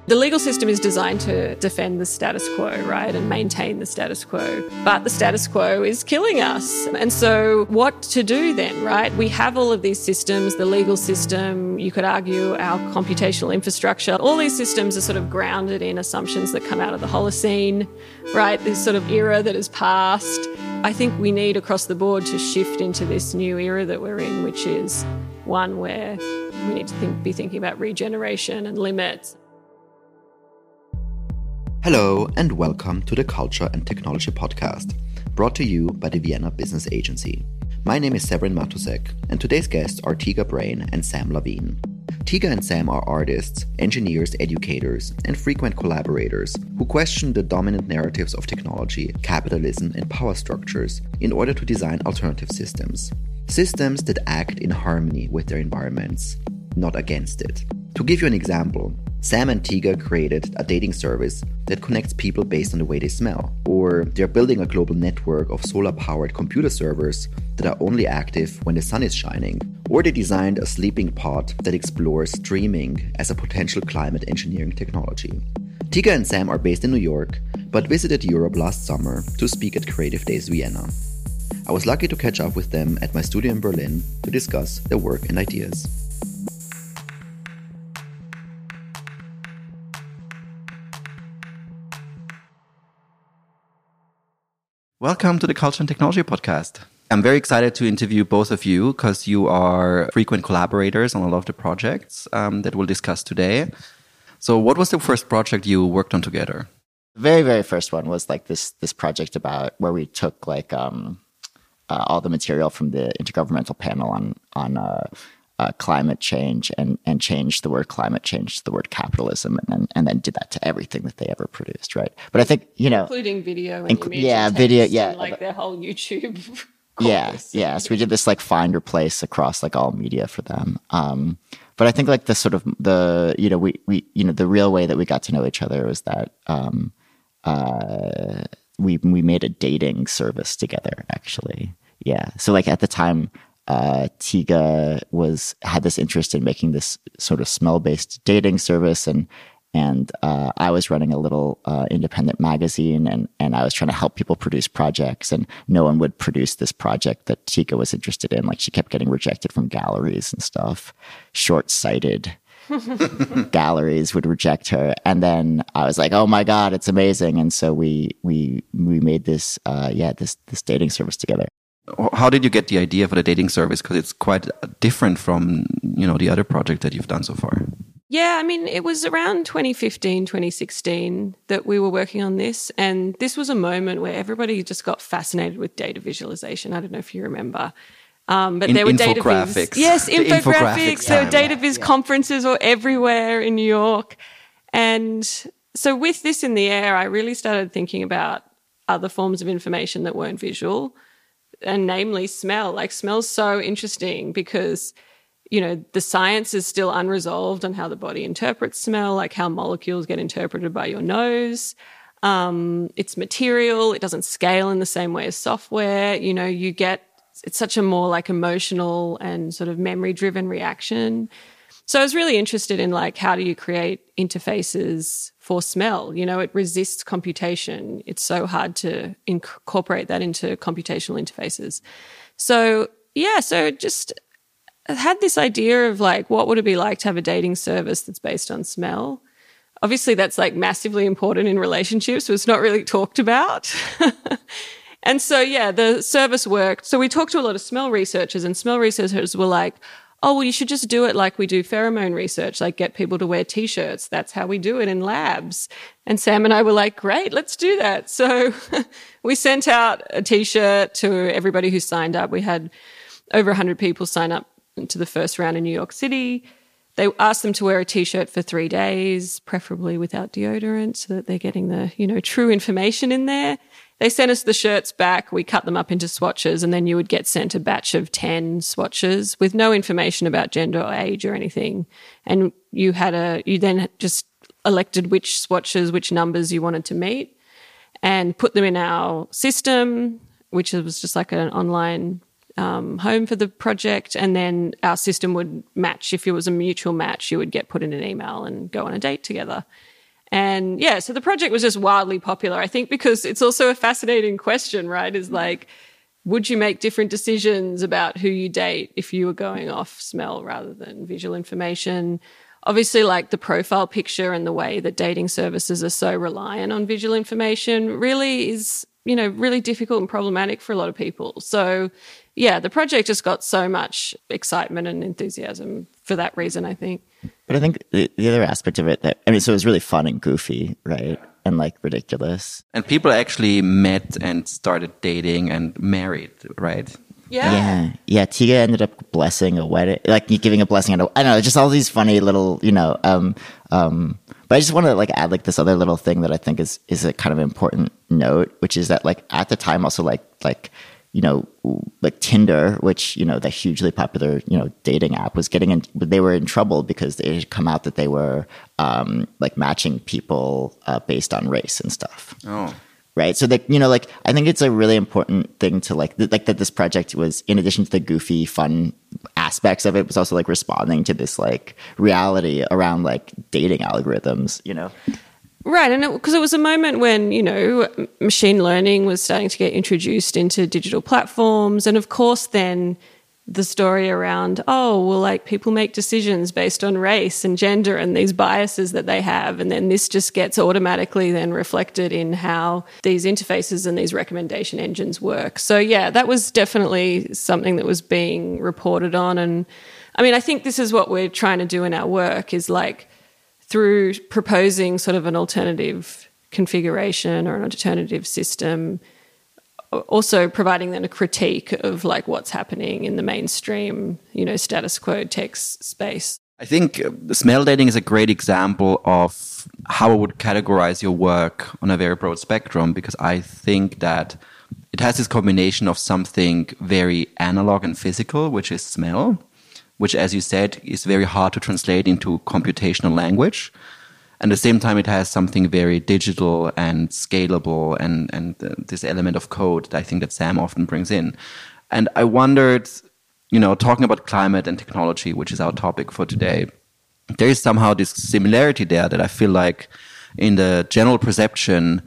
The legal system is designed to defend the status quo, right, and maintain the status quo. But the status quo is killing us. And so what to do then, right? We have all of these systems, the legal system, you could argue our computational infrastructure. All these systems are sort of grounded in assumptions that come out of the Holocene, right? This sort of era that has passed. I think we need across the board to shift into this new era that we're in, which is one where we need to be thinking about regeneration and limits. Hello and welcome to the Culture and Technology Podcast, brought to you by the Vienna Business Agency. My name is Severin Matusek, and today's guests are Tiga Brain and Sam Lavine. Tiga and Sam are artists, engineers, educators, and frequent collaborators who question the dominant narratives of technology, capitalism, and power structures in order to design alternative systems. Systems that act in harmony with their environments, not against it. To give you an example, Sam and Tiga created a dating service that connects people based on the way they smell. Or they're building a global network of solar-powered computer servers that are only active when the sun is shining. Or they designed a sleeping pod that explores dreaming as a potential climate engineering technology. Tiga and Sam are based in New York, but visited Europe last summer to speak at Creative Days Vienna. I was lucky to catch up with them at my studio in Berlin to discuss their work and ideas. Welcome to the Culture and Technology Podcast. I'm very excited to interview both of you because you are frequent collaborators on a lot of the projects that we'll discuss today. So what was the first project you worked on together? The very first one was like this project about where we took like all the material from the Intergovernmental Panel on climate change and changed the word climate change to the word capitalism and then did that to everything that they ever produced, right? But I think, including video and image and video, text yeah. And like their whole YouTube course. Yeah. So we did this like find replace across like all media for them. But I think like the sort of the real way that we got to know each other was that we made a dating service together, actually. Yeah. So like at the time, Tiga had this interest in making this sort of smell-based dating service, and I was running a little independent magazine, and I was trying to help people produce projects, and no one would produce this project that Tiga was interested in. Like she kept getting rejected from galleries and stuff. Short-sighted galleries would reject her, and then I was like, "Oh my God, it's amazing!" And so we made this this dating service together. How did you get the idea for the dating service? Because it's quite different from, the other project that you've done so far. Yeah, I mean, it was around 2015, 2016 that we were working on this. And this was a moment where everybody just got fascinated with data visualization. I don't know if you remember. But there were data viz. Yes, infographics. There were data viz conferences were everywhere in New York. And so with this in the air, I really started thinking about other forms of information that weren't visual. And namely smell. Like smell's so interesting because, the science is still unresolved on how the body interprets smell, like how molecules get interpreted by your nose. It's material. It doesn't scale in the same way as software. It's such a more like emotional and sort of memory-driven reaction. So I was really interested in like, how do you create interfaces for smell? It resists computation. It's so hard to incorporate that into computational interfaces. So just had this idea of like, what would it be like to have a dating service that's based on smell? Obviously, that's like massively important in relationships, but it's not really talked about. And so, the service worked. So we talked to a lot of smell researchers, and smell researchers were like, oh, well, you should just do it like we do pheromone research, like get people to wear T-shirts. That's how we do it in labs. And Sam and I were like, great, let's do that. So we sent out a T-shirt to everybody who signed up. We had over 100 people sign up to the first round in New York City. They asked them to wear a T-shirt for 3 days, preferably without deodorant, so that they're getting the, true information in there. They sent us the shirts back. We cut them up into swatches, and then you would get sent a batch of 10 swatches with no information about gender or age or anything. And you then just elected which swatches, which numbers you wanted to meet, and put them in our system, which was just like an online home for the project. And then our system would match. If it was a mutual match, you would get put in an email and go on a date together. And yeah, so the project was just wildly popular, I think, because it's also a fascinating question, right? Is like, would you make different decisions about who you date if you were going off smell rather than visual information? Obviously, like the profile picture and the way that dating services are so reliant on visual information really is, you know, really difficult and problematic for a lot of people. So yeah, the project just got so much excitement and enthusiasm for that reason, I think. But I think the other aspect of it so it was really fun and goofy, right? And like ridiculous. And people actually met and started dating and married, right? Yeah. Yeah. Tiga ended up blessing a wedding, like giving a blessing. I don't know, just all these funny little, but I just want to like add like this other little thing that I think is a kind of important note, which is that like at the time also like Tinder, which, the hugely popular, dating app they were in trouble because it had come out that they were like matching people based on race and stuff. Oh. Right. So that, I think it's a really important thing to like that this project was, in addition to the goofy, fun aspects of it, was also like responding to this like reality around like dating algorithms, Right. And because it was a moment when, machine learning was starting to get introduced into digital platforms. And of course, then the story around, like people make decisions based on race and gender and these biases that they have. And then this just gets automatically then reflected in how these interfaces and these recommendation engines work. So yeah, that was definitely something that was being reported on. And I mean, I think this is what we're trying to do in our work, is like through proposing sort of an alternative configuration or an alternative system, also providing then a critique of like what's happening in the mainstream, status quo tech space. I think smell dating is a great example of how I would categorize your work on a very broad spectrum, because I think that it has this combination of something very analog and physical, which is smell, which, as you said, is very hard to translate into computational language. And at the same time, it has something very digital and scalable and this element of code that I think that Sam often brings in. And I wondered, talking about climate and technology, which is our topic for today, there is somehow this similarity there that I feel like in the general perception,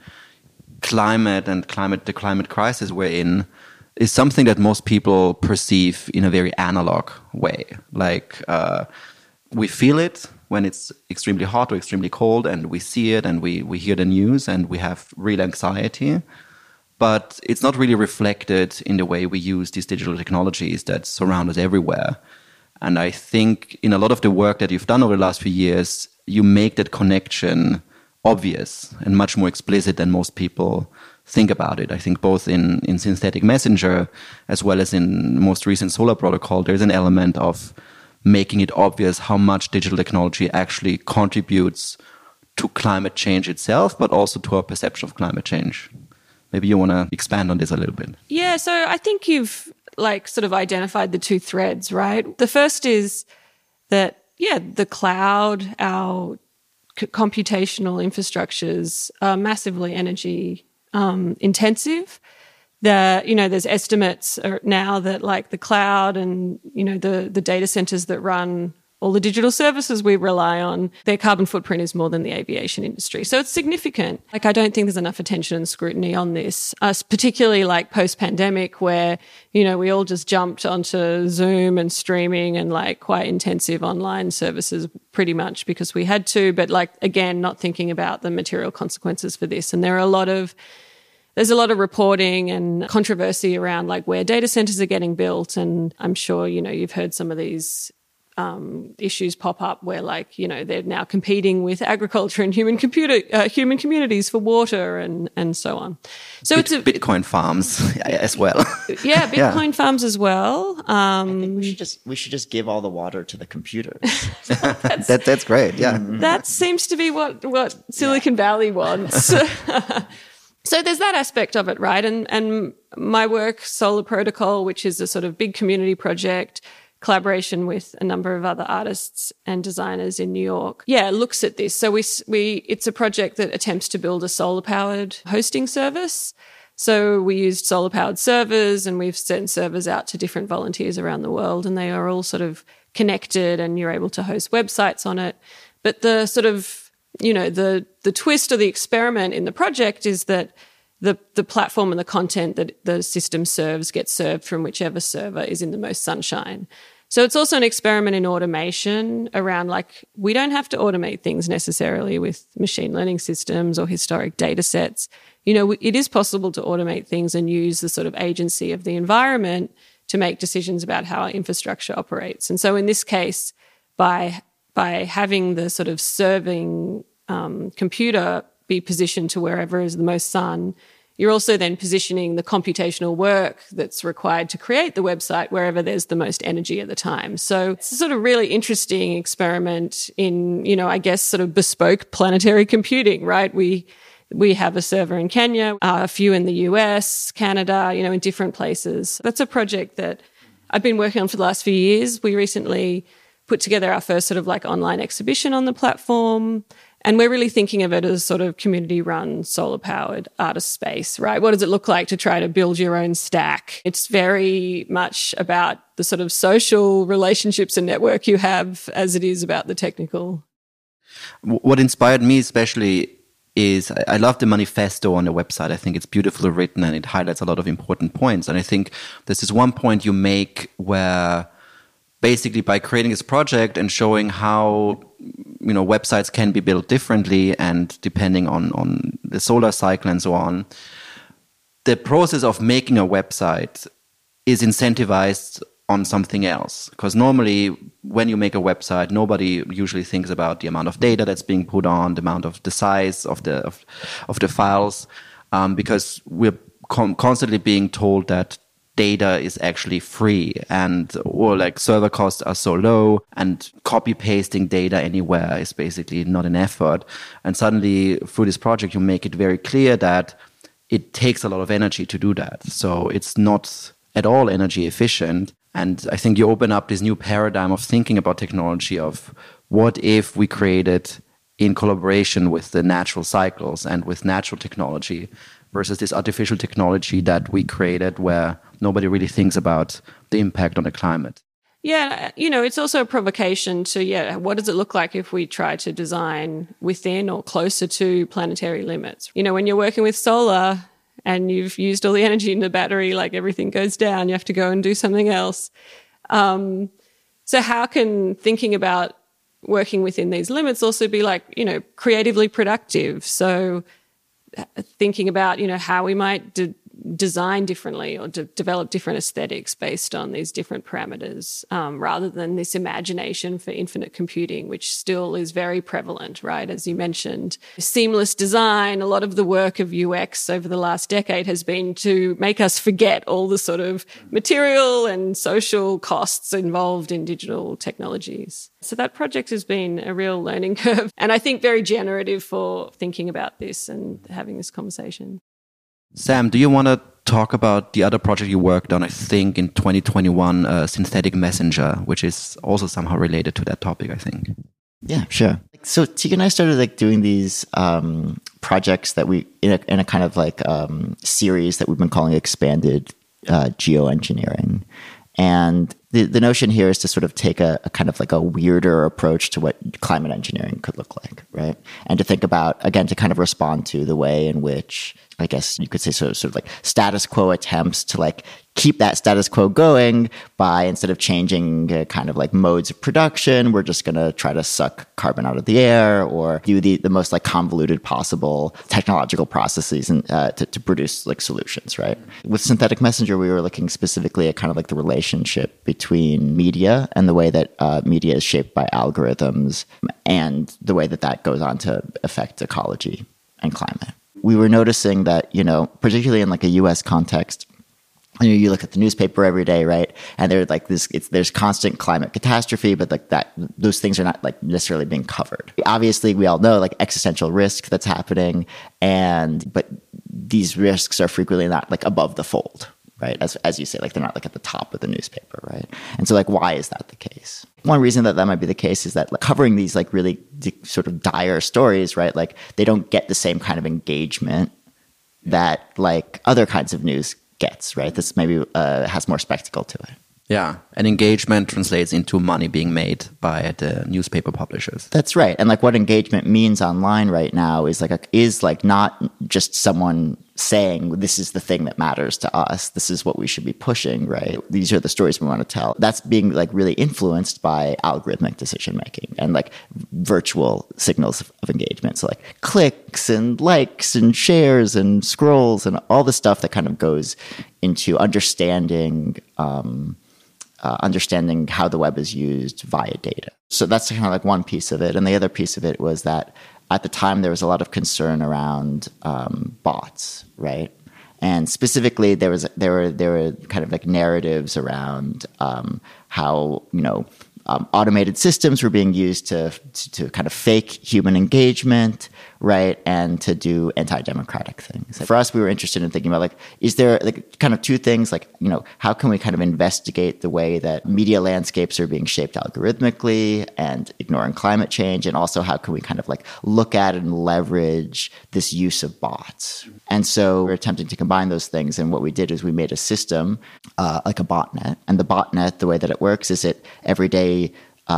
climate and the climate crisis we're in is something that most people perceive in a very analog way. Like we feel it when it's extremely hot or extremely cold, and we see it and we hear the news and we have real anxiety. But it's not really reflected in the way we use these digital technologies that surround us everywhere. And I think in a lot of the work that you've done over the last few years, you make that connection obvious and much more explicit than most people think about it. I think both in Synthetic Messenger as well as in most recent Solar Protocol, there's an element of making it obvious how much digital technology actually contributes to climate change itself, but also to our perception of climate change. Maybe you want to expand on this a little bit. Yeah, so I think you've sort of identified the two threads, right? The first is that, the cloud, our computational infrastructures are massively energy intensive. There's estimates now that like the cloud and, the data centers that run all the digital services we rely on, their carbon footprint is more than the aviation industry. So it's significant. Like, I don't think there's enough attention and scrutiny on this, particularly like post-pandemic where, we all just jumped onto Zoom and streaming and like quite intensive online services pretty much because we had to, but like, again, not thinking about the material consequences for this. And there's a lot of reporting and controversy around like where data centers are getting built. And I'm sure, you've heard some of these issues pop up where like, they're now competing with agriculture and human communities for water and so on. So it's Bitcoin farms as well. Yeah, Bitcoin farms as well. I think we should just give all the water to the computers. That's great. Yeah. That seems to be what Silicon Valley wants. So there's that aspect of it, right? And my work, Solar Protocol, which is a sort of big community project, collaboration with a number of other artists and designers in New York, looks at this. So it's a project that attempts to build a solar-powered hosting service. So we used solar-powered servers and we've sent servers out to different volunteers around the world, and they are all sort of connected and you're able to host websites on it. But the sort of the twist or the experiment in the project is that the platform and the content that the system serves gets served from whichever server is in the most sunshine. So it's also an experiment in automation around, like, we don't have to automate things necessarily with machine learning systems or historic data sets. It is possible to automate things and use the sort of agency of the environment to make decisions about how our infrastructure operates. And so in this case, by having the sort of serving computer be positioned to wherever is the most sun, you're also then positioning the computational work that's required to create the website wherever there's the most energy at the time. So it's a sort of really interesting experiment in, I guess, sort of bespoke planetary computing, right? We have a server in Kenya, a few in the US, Canada, in different places. That's a project that I've been working on for the last few years. We recently put together our first sort of like online exhibition on the platform. And we're really thinking of it as sort of community-run, solar-powered artist space, right? What does it look like to try to build your own stack? It's very much about the sort of social relationships and network you have as it is about the technical. What inspired me especially is I love the manifesto on the website. I think it's beautifully written and it highlights a lot of important points. And I think there's this one point you make where basically by creating this project and showing how websites can be built differently and depending on the solar cycle and so on, the process of making a website is incentivized on something else. Because normally when you make a website, nobody usually thinks about the amount of data that's being put on, the size of the files, because we're constantly being told that data is actually free or like server costs are so low and copy pasting data anywhere is basically not an effort. And suddenly through this project, you make it very clear that it takes a lot of energy to do that. So it's not at all energy efficient. And I think you open up this new paradigm of thinking about technology of what if we created in collaboration with the natural cycles and with natural technology versus this artificial technology that we created where nobody really thinks about the impact on the climate. Yeah, it's also a provocation to, what does it look like if we try to design within or closer to planetary limits? When you're working with solar and you've used all the energy in the battery, like everything goes down, you have to go and do something else. So how can thinking about working within these limits also be like, creatively productive? So thinking about, how we might design differently or develop different aesthetics based on these different parameters, rather than this imagination for infinite computing, which still is very prevalent, right? As you mentioned, seamless design, a lot of the work of UX over the last decade has been to make us forget all the sort of material and social costs involved in digital technologies. So that project has been a real learning curve, and I think very generative for thinking about this and having this conversation. Sam, do you want to talk about the other project you worked on, I think in 2021, Synthetic Messenger, which is also somehow related to that topic, I think? Yeah, sure. So Teague and I started doing these projects that we, in a kind of series that we've been calling expanded geoengineering. And the notion here is to sort of take a kind of a weirder approach to what climate engineering could look like, right? And to think about, again, to kind of respond to the way in which, I guess you could say sort of status quo attempts to keep that status quo going by, instead of changing kind of modes of production, we're just going to try to suck carbon out of the air or do the most convoluted possible technological processes and to produce solutions, right? With Synthetic Messenger, we were looking specifically at kind of the relationship between media and the way that media is shaped by algorithms and the way that goes on to affect ecology and climate. We were noticing that, particularly in a US context, you look at the newspaper every day, right? And there's constant climate catastrophe, but those things are not necessarily being covered. Obviously, we all know existential risk that's happening, but these risks are frequently not above the fold, right? As you say, they're not at the top of the newspaper, right? And so why is that the case? One reason that might be the case is that covering these really sort of dire stories, right? They don't get the same kind of engagement that other kinds of news gets, right? This maybe has more spectacle to it. Yeah, and engagement translates into money being made by the newspaper publishers. That's right. And like what engagement means online right now is like not just someone saying this is the thing that matters to us. This is what we should be pushing, right? These are the stories we want to tell. That's being like really influenced by algorithmic decision making and like virtual signals of engagement. So like clicks and likes and shares and scrolls and all the stuff that kind of goes into understanding how the web is used via data. So that's kind of like one piece of it. And the other piece of it was that at the time there was a lot of concern around bots, right? And specifically, there were kind of like narratives around how automated systems were being used to kind of fake human engagement, right? And to do anti-democratic things. For us, we were interested in thinking about like, is there like kind of two things, like, how can we kind of investigate the way that media landscapes are being shaped algorithmically and ignoring climate change? And also how can we kind of like look at and leverage this use of bots? And so we're attempting to combine those things. And what we did is we made a system like a botnet. And the botnet, the way that it works is it every day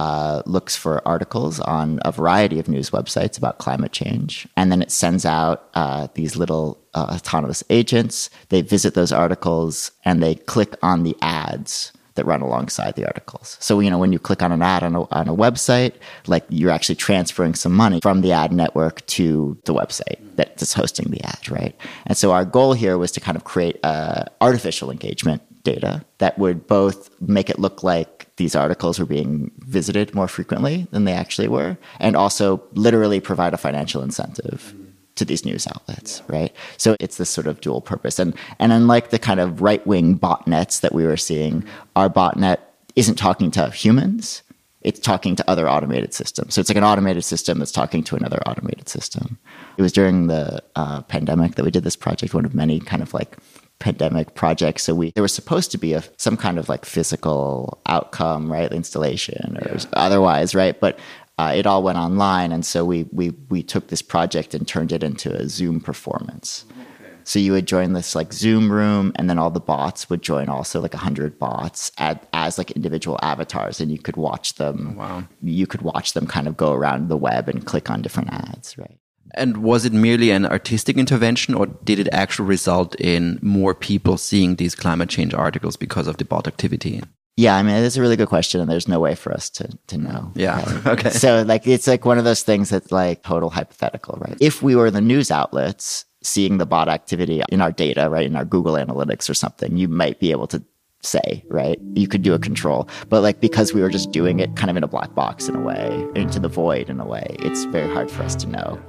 looks for articles on a variety of news websites about climate change. And then it sends out these little autonomous agents. They visit those articles and they click on the ads that run alongside the articles. So, when you click on an ad on a website, like you're actually transferring some money from the ad network to the website that's hosting the ad, right? And so our goal here was to kind of create artificial engagement data that would both make it look like these articles were being visited more frequently than they actually were, and also literally provide a financial incentive to these news outlets, right? So it's this sort of dual purpose. And unlike the kind of right-wing botnets that we were seeing, our botnet isn't talking to humans, it's talking to other automated systems. So it's like an automated system that's talking to another automated system. It was during the pandemic that we did this project, one of many kind of like pandemic projects. So there was supposed to be some kind of like physical outcome, right? Installation or otherwise, right? But it all went online. And so we took this project and turned it into a Zoom performance. Okay. So you would join this like Zoom room, and then all the bots would join, also like 100 bots as like individual avatars, and you could watch them. Wow. You could watch them kind of go around the web and click on different ads, right? And was it merely an artistic intervention, or did it actually result in more people seeing these climate change articles because of the bot activity? Yeah, I mean, that's a really good question, and there's no way for us to know. Yeah, right? Okay. So like, it's like one of those things that's like total hypothetical, right? If we were the news outlets seeing the bot activity in our data, right, in our Google Analytics or something, you might be able to say, right, you could do a control. But like, because we were just doing it kind of in a black box in a way, into the void in a way, it's very hard for us to know.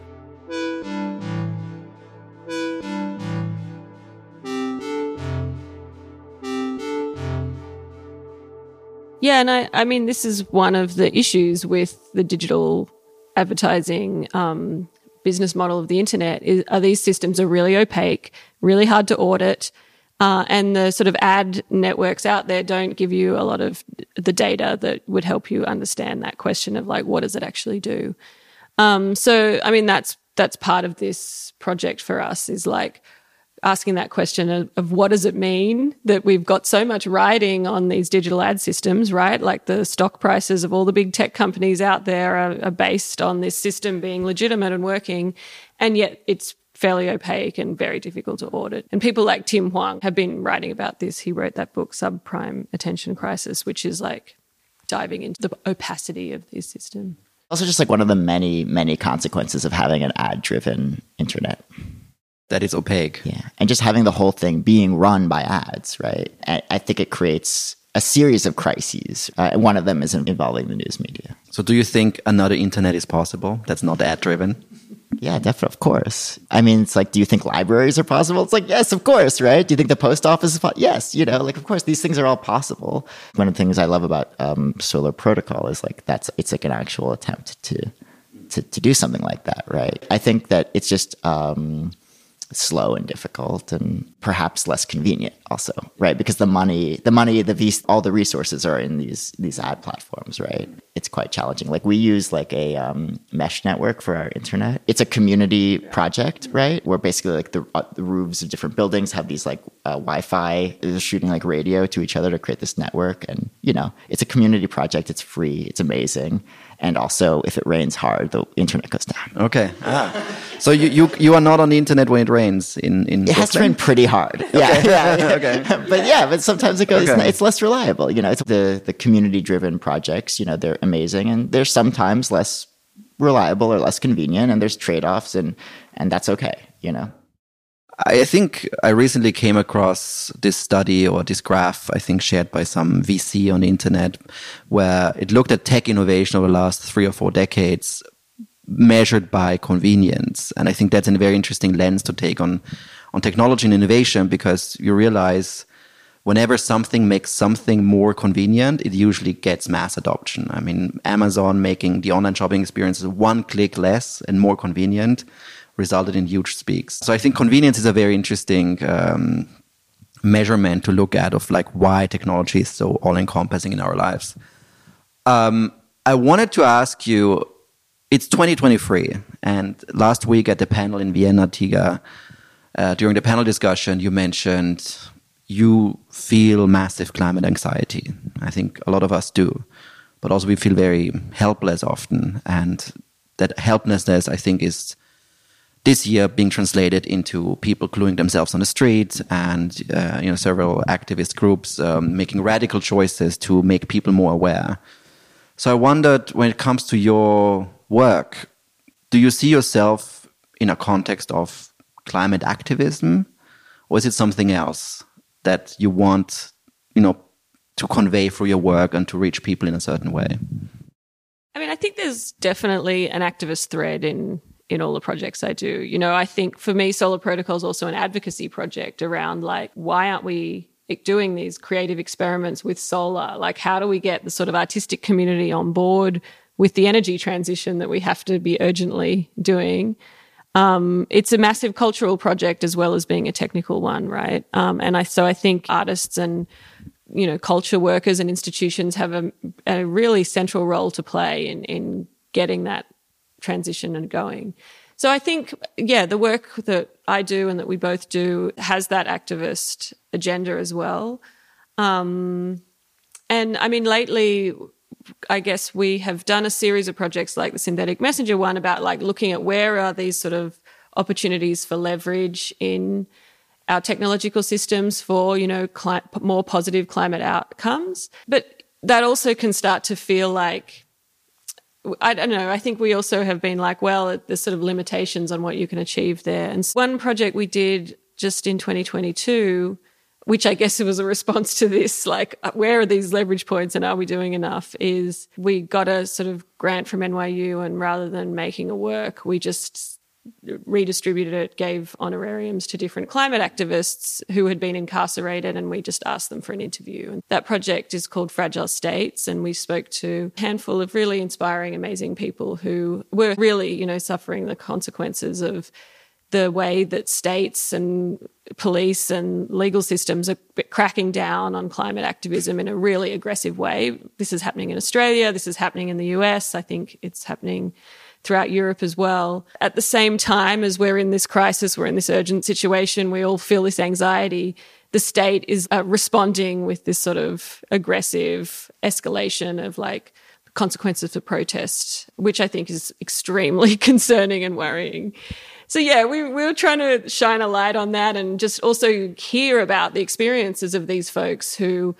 Yeah, and I mean, this is one of the issues with the digital advertising business model of the internet. These systems are really opaque, really hard to audit, and the sort of ad networks out there don't give you a lot of the data that would help you understand that question of like, what does it actually do? So, I mean, that's part of this project for us, is like asking that question of what does it mean that we've got so much riding on these digital ad systems, right? Like the stock prices of all the big tech companies out there are based on this system being legitimate and working, and yet it's fairly opaque and very difficult to audit. And people like Tim Huang have been writing about this. He wrote that book, Subprime Attention Crisis, which is like diving into the opacity of these systems. Also just like one of the many, many consequences of having an ad-driven internet. That is opaque. Yeah. And just having the whole thing being run by ads, right? I think it creates a series of crises. One of them is involving the news media. So do you think another internet is possible that's not ad-driven? Yeah, definitely. Of course. I mean, it's like, do you think libraries are possible? It's like, yes, of course, right? Do you think the post office is possible? Yes, like, of course, these things are all possible. One of the things I love about Solar Protocol is like, it's like an actual attempt to do something like that, right? I think that it's just slow and difficult and perhaps less convenient also, right? Because the money, all the resources are in these ad platforms, right? it's quite challenging. Like we use like a mesh network for our internet. It's a community project, right? Where basically like the roofs of different buildings have these like Wi-Fi. They're shooting like radio to each other to create this network. And, it's a community project. It's free. It's amazing. And also, if it rains hard, the internet goes down. Okay. So you are not on the internet when it rains in It has to rain pretty hard. Yeah. Okay. But sometimes it goes. Okay. It's less reliable. It's the community driven projects. They're amazing, and they're sometimes less reliable or less convenient, and there's trade offs, and that's okay. I think I recently came across this study or this graph, I think shared by some VC on the internet, where it looked at tech innovation over the last 3 or 4 decades measured by convenience. And I think that's a very interesting lens to take on technology and innovation, because you realize whenever something makes something more convenient, it usually gets mass adoption. I mean, Amazon making the online shopping experience 1 click less and more convenient resulted in huge speaks. So I think convenience is a very interesting measurement to look at of like why technology is so all-encompassing in our lives. I wanted to ask you, it's 2023, and last week at the panel in Vienna, Tiga, during the panel discussion, you mentioned you feel massive climate anxiety. I think a lot of us do, but also we feel very helpless often. And that helplessness, I think, is this year being translated into people gluing themselves on the street and several activist groups making radical choices to make people more aware. So I wondered, when it comes to your work, do you see yourself in a context of climate activism, or is it something else that you want, to convey through your work and to reach people in a certain way? I mean, I think there's definitely an activist thread in all the projects I do. I think for me, Solar Protocol is also an advocacy project around like, why aren't we doing these creative experiments with solar? Like, how do we get the sort of artistic community on board with the energy transition that we have to be urgently doing? It's a massive cultural project as well as being a technical one, right? So I think artists and culture workers and institutions have a really central role to play in getting that transition and going. So I think, the work that I do and that we both do has that activist agenda as well. And I mean, lately, I guess we have done a series of projects like the Synthetic Messenger one about like looking at where are these sort of opportunities for leverage in our technological systems for, more positive climate outcomes. But that also can start to feel like, I don't know, I think we also have been like, well, there's sort of limitations on what you can achieve there. And one project we did just in 2022, which I guess was a response to this, like, where are these leverage points and are we doing enough, is we got a sort of grant from NYU, and rather than making a work, we just redistributed it, gave honorariums to different climate activists who had been incarcerated, and we just asked them for an interview. And that project is called Fragile States, and we spoke to a handful of really inspiring, amazing people who were really, suffering the consequences of the way that states and police and legal systems are cracking down on climate activism in a really aggressive way. This is happening in Australia. This is happening in the US. I think it's happening throughout Europe as well. At the same time as we're in this crisis, we're in this urgent situation, we all feel this anxiety, the state is responding with this sort of aggressive escalation of like consequences for protest, which I think is extremely concerning and worrying. So we were trying to shine a light on that and just also hear about the experiences of these folks who,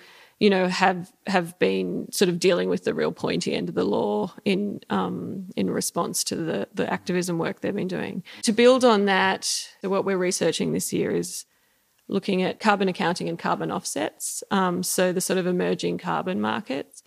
have been sort of dealing with the real pointy end of the law in response to the activism work they've been doing. To build on that, what we're researching this year is looking at carbon accounting and carbon offsets, so the sort of emerging carbon markets,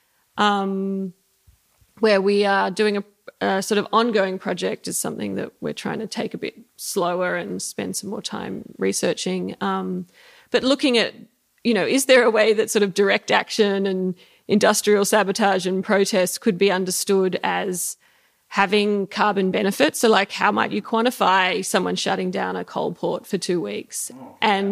where we are doing a sort of ongoing project is something that we're trying to take a bit slower and spend some more time researching. But looking at, is there a way that sort of direct action and industrial sabotage and protest could be understood as having carbon benefits? So like, how might you quantify someone shutting down a coal port for 2 weeks? And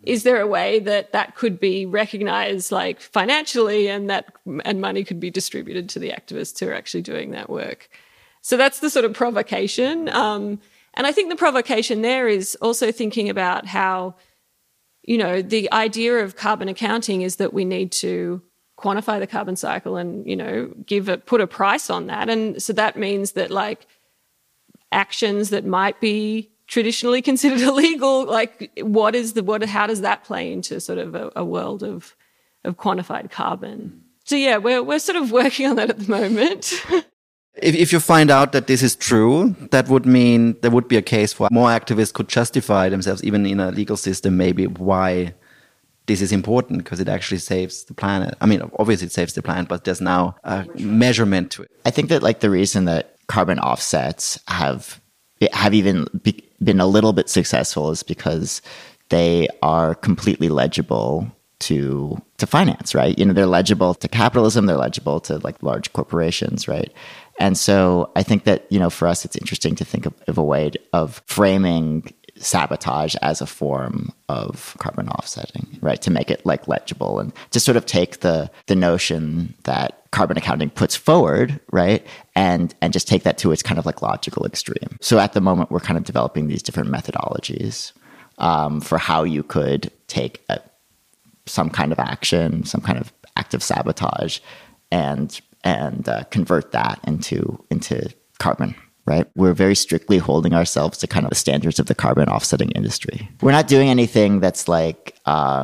is there a way that could be recognized like financially and money could be distributed to the activists who are actually doing that work? So that's the sort of provocation. And I think the provocation there is also thinking about how, the idea of carbon accounting is that we need to quantify the carbon cycle and, put a price on that. And so that means that like actions that might be traditionally considered illegal, like how does that play into sort of a world of quantified carbon? So yeah, we're sort of working on that at the moment. If you find out that this is true, that would mean there would be a case for more activists could justify themselves, even in a legal system, maybe why this is important, because it actually saves the planet. I mean, obviously it saves the planet, but there's now a measurement to it. I think that like the reason that carbon offsets have even been a little bit successful is because they are completely legible to finance, right? They're legible to capitalism, they're legible to like large corporations, right? And so I think that, for us, it's interesting to think of a way of framing sabotage as a form of carbon offsetting, right? To make it like legible and to sort of take the notion that carbon accounting puts forward, right? And just take that to its kind of like logical extreme. So at the moment, we're kind of developing these different methodologies for how you could take some kind of action, some kind of active sabotage and convert that into carbon, right? We're very strictly holding ourselves to kind of the standards of the carbon offsetting industry. We're not doing anything that's like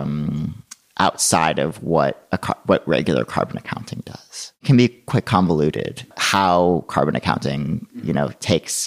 outside of what regular carbon accounting does. It can be quite convoluted how carbon accounting, takes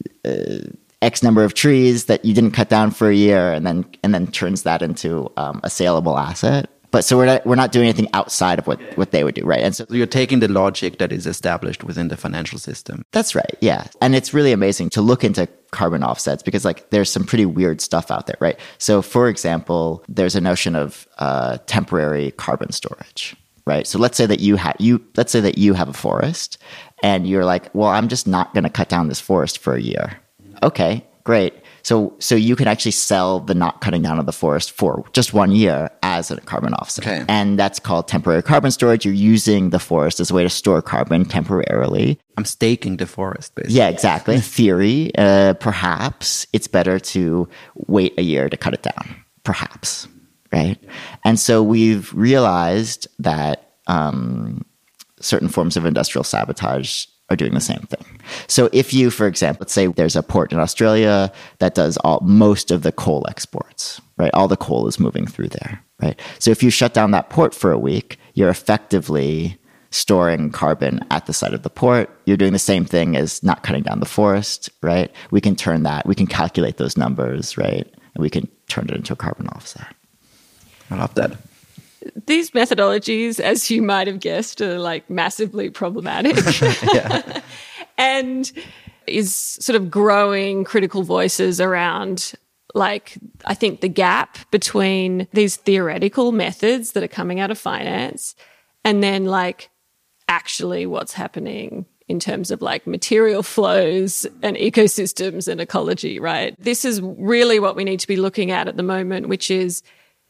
X number of trees that you didn't cut down for a year and then turns that into a saleable asset. But so we're not doing anything outside of what they would do, right? And so you're taking the logic that is established within the financial system. That's right, yeah. And it's really amazing to look into carbon offsets because like there's some pretty weird stuff out there, right? So for example, there's a notion of temporary carbon storage, right? So let's say that you have a forest and you're like, well, I'm just not going to cut down this forest for a year. Okay, great. So you can actually sell the not cutting down of the forest for just 1 year as a carbon offset. Okay. And that's called temporary carbon storage. You're using the forest as a way to store carbon temporarily. I'm staking the forest, basically. Yeah, exactly. In theory, perhaps it's better to wait a year to cut it down. Perhaps, right? And so we've realized that certain forms of industrial sabotage are doing the same thing. So if you, for example, let's say there's a port in Australia that does most of the coal exports, right? All the coal is moving through there, right? So if you shut down that port for a week, you're effectively storing carbon at the site of the port. You're doing the same thing as not cutting down the forest, right? We can calculate those numbers, right? And we can turn it into a carbon offset. I love that. These methodologies, as you might have guessed, are like massively problematic. Yeah. And is sort of growing critical voices around, like, I think the gap between these theoretical methods that are coming out of finance and then like actually what's happening in terms of like material flows and ecosystems and ecology, right? This is really what we need to be looking at the moment, which is,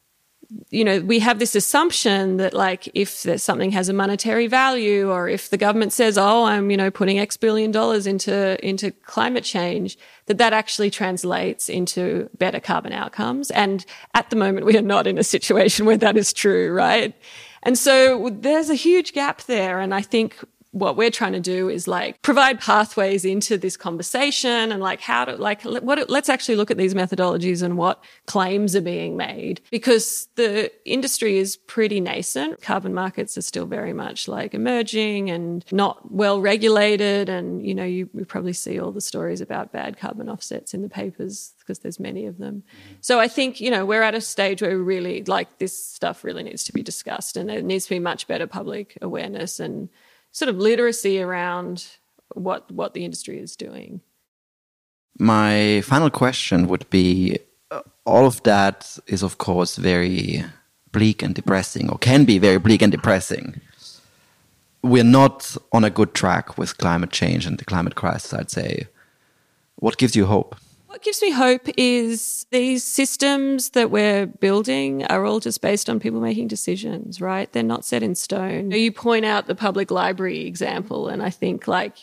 we have this assumption that like if there's something has a monetary value or if the government says, oh, I'm, putting X billion dollars into climate change, that actually translates into better carbon outcomes. And at the moment, we are not in a situation where that is true, right? And so there's a huge gap there. And I think what we're trying to do is like provide pathways into this conversation and like how to let's actually look at these methodologies and what claims are being made, because the industry is pretty nascent. Carbon markets are still very much like emerging and not well regulated. And, you probably see all the stories about bad carbon offsets in the papers because there's many of them. So I think, we're at a stage where we really like this stuff really needs to be discussed and there needs to be much better public awareness and sort of literacy around what the industry is doing. My final question would be, all of that is, of course, very bleak and depressing, or can be very bleak and depressing. We're not on a good track with climate change and the climate crisis, I'd say. What gives you hope? What gives me hope is these systems that we're building are all just based on people making decisions, right? They're not set in stone. You point out the public library example, and I think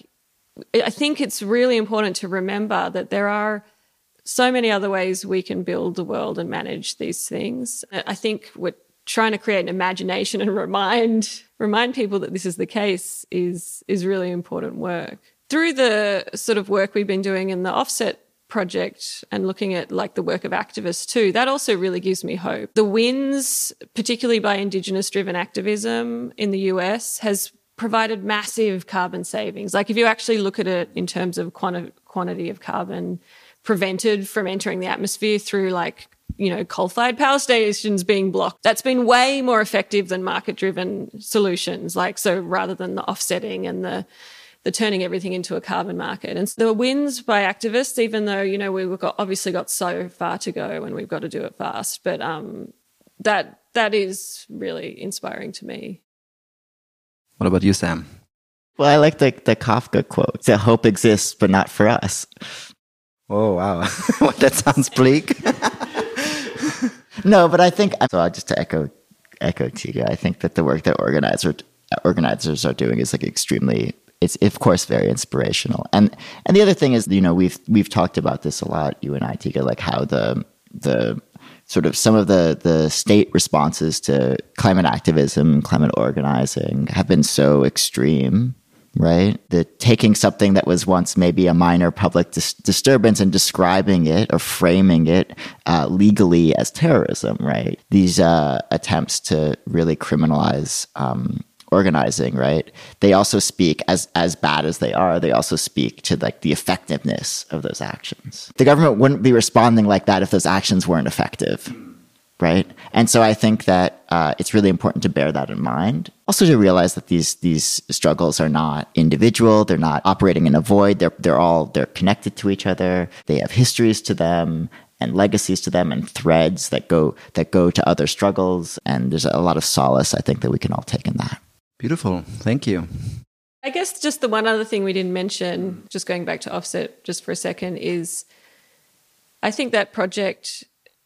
it's really important to remember that there are so many other ways we can build the world and manage these things. I think we're trying to create an imagination and remind people that this is the case is really important work. Through the sort of work we've been doing in the Offset project and looking at like the work of activists too, that also really gives me hope. The wins, particularly by Indigenous-driven activism in the US, has provided massive carbon savings. Like if you actually look at it in terms of quantity of carbon prevented from entering the atmosphere through coal-fired power stations being blocked, that's been way more effective than market-driven solutions. So rather than the offsetting and the turning everything into a carbon market. And so there were wins by activists, even though, we've obviously got so far to go and we've got to do it fast. But that is really inspiring to me. What about you, Sam? Well, I like the Kafka quote, that hope exists, but not for us. Oh, wow. That sounds bleak. No, but I think, so just to echo Tiga, I think that the work that organizers are doing is extremely, it's of course very inspirational. And the other thing is, we've talked about this a lot, you and I, Tiga, how the sort of some of the state responses to climate activism, climate organizing have been so extreme, right? The taking something that was once maybe a minor public disturbance and describing it or framing it legally as terrorism, right? These attempts to really criminalize organizing, right? They also speak, as bad as they are, they also speak to the effectiveness of those actions. The government wouldn't be responding like that if those actions weren't effective, right? And so I think that it's really important to bear that in mind. Also to realize that these struggles are not individual, they're not operating in a void, they're connected to each other, they have histories to them and legacies to them and threads that go to other struggles. And there's a lot of solace, I think, that we can all take in that. Beautiful. Thank you. I guess just the one other thing we didn't mention, just going back to Offset just for a second, is I think that project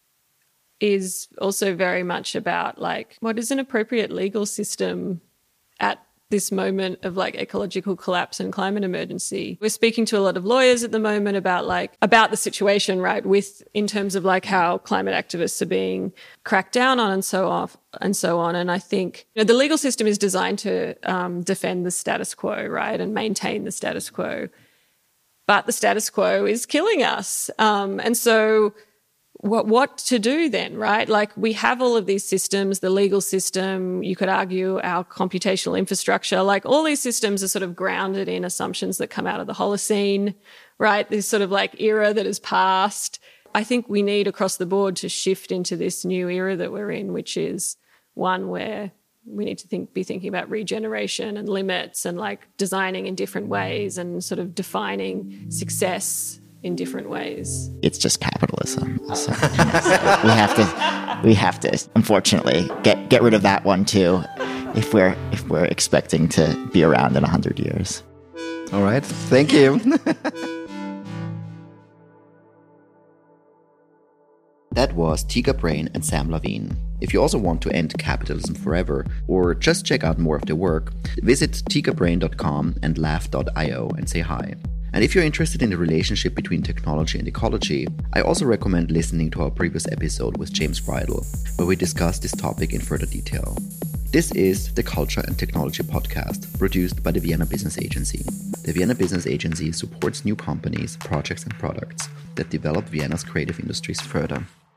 is also very much about what is an appropriate legal system at this moment of ecological collapse and climate emergency. We're speaking to a lot of lawyers at the moment about the situation, right, in terms of how climate activists are being cracked down on and so on. And I think the legal system is designed to defend the status quo, right, and maintain the status quo. But the status quo is killing us. And so what to do then, right? We have all of these systems, the legal system, you could argue our computational infrastructure, all these systems are sort of grounded in assumptions that come out of the Holocene, right? This sort of era that has passed. I think we need across the board to shift into this new era that we're in, which is one where we need to be thinking about regeneration and limits and designing in different ways and sort of defining success in different ways. It's just capitalism. So we have to unfortunately get rid of that one too, if we're expecting to be around in 100 years. All right. Thank you. That was Tiga Brain and Sam Lavin. If you also want to end capitalism forever, or just check out more of their work, visit tigabrain.com and laugh.io and say hi. And if you're interested in the relationship between technology and ecology, I also recommend listening to our previous episode with James Bridle, where we discussed this topic in further detail. This is the Culture and Technology podcast, produced by the Vienna Business Agency. The Vienna Business Agency supports new companies, projects, and products that develop Vienna's creative industries further.